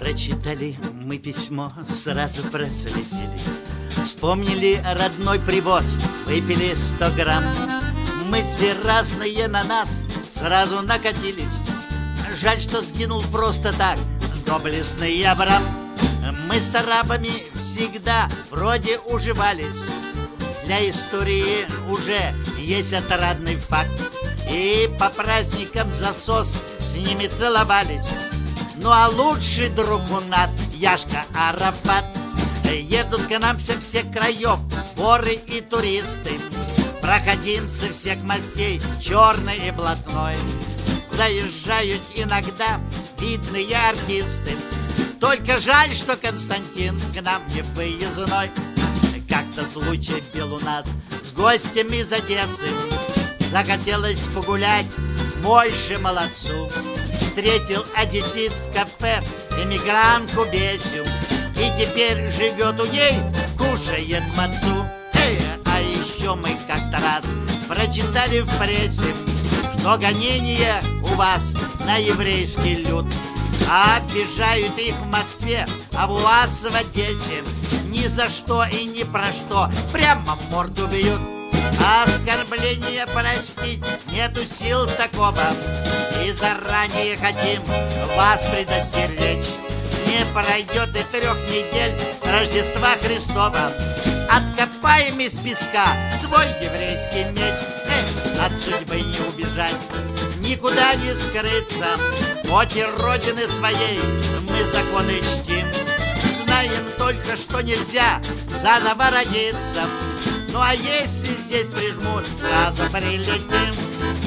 Прочитали мы письмо, сразу прослезились. Вспомнили родной привоз, выпили 100 грамм. Мысли разные на нас сразу накатились. Жаль, что сгинул просто так доблестный Абрам. Мы с арабами всегда вроде уживались. Для истории уже есть отрадный факт. И по праздникам засос с ними целовались. Ну а лучший друг у нас Яшка Арафат. Едут к нам со всех краев воры и туристы, проходимцы всех мастей, черный и блатной. Заезжают иногда видные артисты. Только жаль, что Константин к нам не выездной. Как-то случай был у нас с гостем из Одессы. Захотелось погулять Мойше молодцу. Встретил одессит в кафе эмигрантку Бесю. И теперь живет у ней, кушает мацу. А еще мы как-то раз прочитали в прессе, что гонения у вас на еврейский люд. Обижают их в Москве, а у вас в Одессе ни за что и ни про что прямо морду бьют. Оскорбление простить нету сил такого. И заранее хотим вас предостеречь. Не пройдет и 3 недель с Рождества Христова. Откопаем из песка свой еврейский меч. От судьбы не убежать, никуда не скрыться. Хоть и родины своей мы законы чтим. Знаем только, что нельзя заново родиться. Ну а если здесь прижмут, сразу прилетим.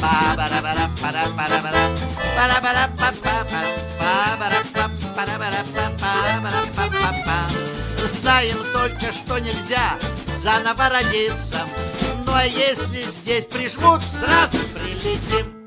Знаем только, что нельзя заново родиться. Ну а если здесь прижмут, сразу прилетим.